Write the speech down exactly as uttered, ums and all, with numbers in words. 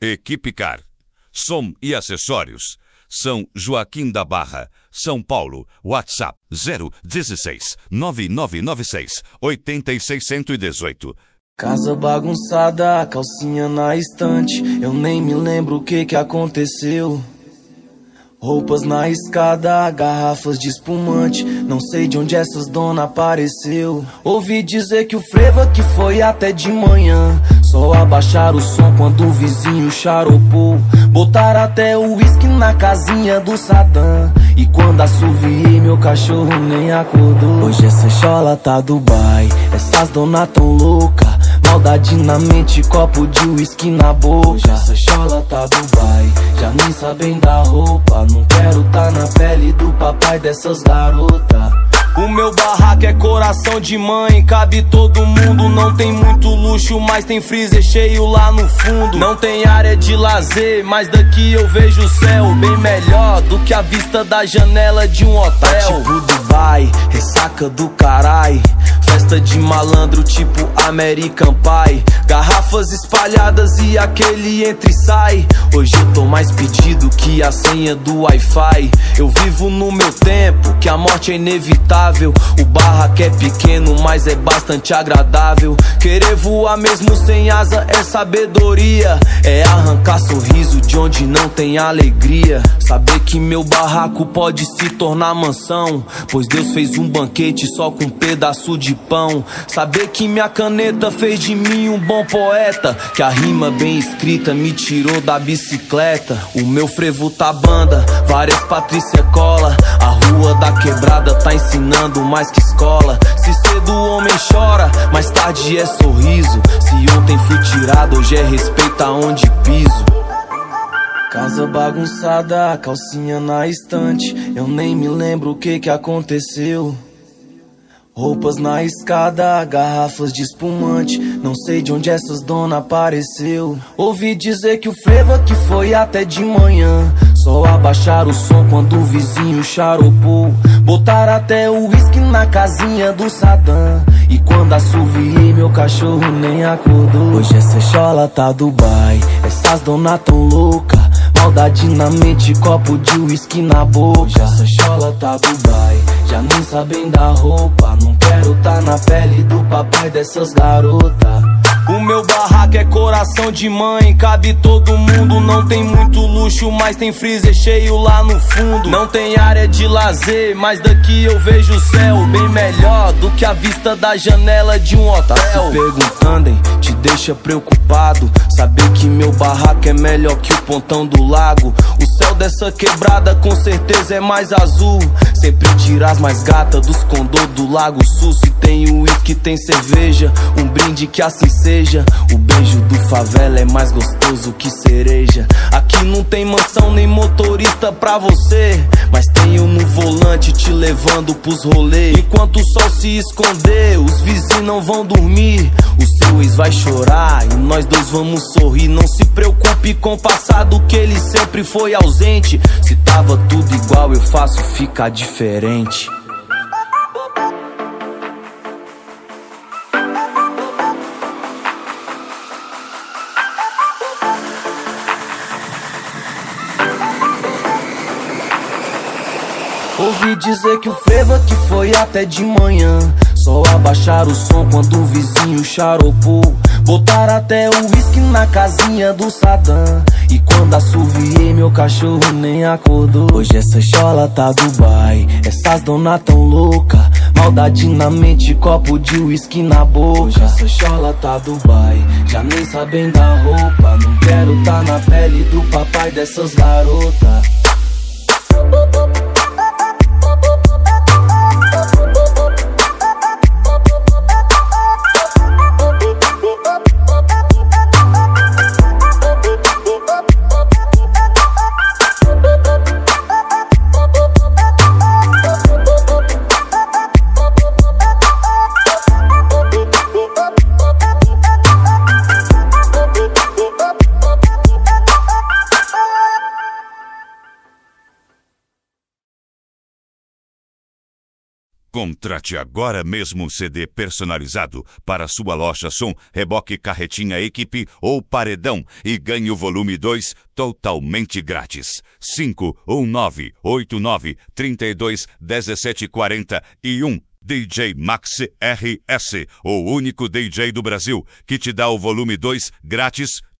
Equipe Car, som e acessórios. São Joaquim da Barra, São Paulo. WhatsApp zero dezesseis, nove nove nove seis, oito seis um oito. Casa bagunçada, calcinha na estante. Eu nem me lembro o que que aconteceu. Roupas na escada, garrafas de espumante. Não sei de onde essas dona apareceu. Ouvi dizer que o frevo aqui foi até de manhã. Só abaixaram o som quando o vizinho charopou. Botaram até o uísque na casinha do Saddam. E quando assoviei, meu cachorro nem acordou. Hoje essa chola tá Dubai, essas dona tão louca. Maldade na mente, copo de uísque na boca. Hoje essa chola tá Dubai, já nem sabem da roupa. Não quero tá na pele do papai dessas garotas. O meu barraco é coração de mãe, cabe todo mundo. Não tem muito luxo, mas tem freezer cheio lá no fundo. Não tem área de lazer, mas daqui eu vejo o céu bem melhor do que a vista da janela de um hotel. Tá tipo Dubai, ressaca do carai. Festa de malandro tipo American Pie. Garrafas espalhadas e aquele entra e sai. Hoje eu tô mais pedido que a senha do Wi-Fi. Eu vivo no meu tempo, que a morte é inevitável. O barraco é pequeno, mas é bastante agradável. Querer voar mesmo sem asa é sabedoria. É arrancar sorriso de onde não tem alegria. Saber que meu barraco pode se tornar mansão, pois Deus fez um banquete só com um pedaço de pão. Saber que minha caneta fez de mim um bom poeta, que a rima bem escrita me tirou da bicicleta. O meu frevo tá banda, várias Patrícia cola. A rua da quebrada tá ensinando mais que escola. Se cedo o homem chora, mais tarde é sorriso. Se ontem fui tirado, hoje é respeito aonde piso. Casa bagunçada, calcinha na estante. Eu nem me lembro o que que aconteceu. Roupas na escada, garrafas de espumante. Não sei de onde essas dona apareceu. Ouvi dizer que o frevo aqui foi até de manhã. Só abaixaram o som quando o vizinho charopou. Botaram até o uísque na casinha do Saddam. E quando assoviei, meu cachorro nem acordou. Hoje essa chola tá Dubai, essas dona tão louca. Maldade na mente, copo de uísque na boca. Hoje essa chola tá Dubai, já nem sabem da roupa. Não quero tá na pele do papai dessas garotas. O meu barraco é coração de mãe, cabe todo mundo. Não tem muito luxo, mas tem freezer cheio lá no fundo. Não tem área de lazer, mas daqui eu vejo o céu bem melhor do que a vista da janela de um hotel. Tá se perguntando, hein? Te deixa preocupado saber que meu barraco é melhor que o pontão do lago. O céu dessa quebrada com certeza é mais azul. Sempre tira as mais gatas dos condô do Lago Sul. Se tem uísque, tem cerveja, um brinde que assim seja. O beijo do favela é mais gostoso que cereja. Aqui não tem mansão nem motorista pra você, mas tenho no volante te levando pros rolês. Enquanto o sol se esconder, os vizinhos não vão dormir. O seu ex vai chorar e nós dois vamos sorrir. Não se preocupe com o passado, que ele sempre foi ausente. Se tava tudo igual, eu faço ficar diferente. Ouvi dizer que o frevo aqui foi até de manhã. Só abaixaram o som quando o vizinho charopou. Botaram até o uísque na casinha do Saddam. E quando assoviei, meu cachorro nem acordou. Hoje essa chola tá Dubai, essas dona tão louca. Maldade na mente, copo de uísque na boca. Hoje essa chola tá Dubai, já nem sabem da roupa. Não quero tá na pele do papai dessas garotas. Contrate agora mesmo um C D personalizado para sua loja som, reboque, carretinha, equipe ou paredão e ganhe o volume dois totalmente grátis. cinco um nove oito nove três dois um sete quatro um. D J Max R S, o único D J do Brasil que te dá o volume dois grátis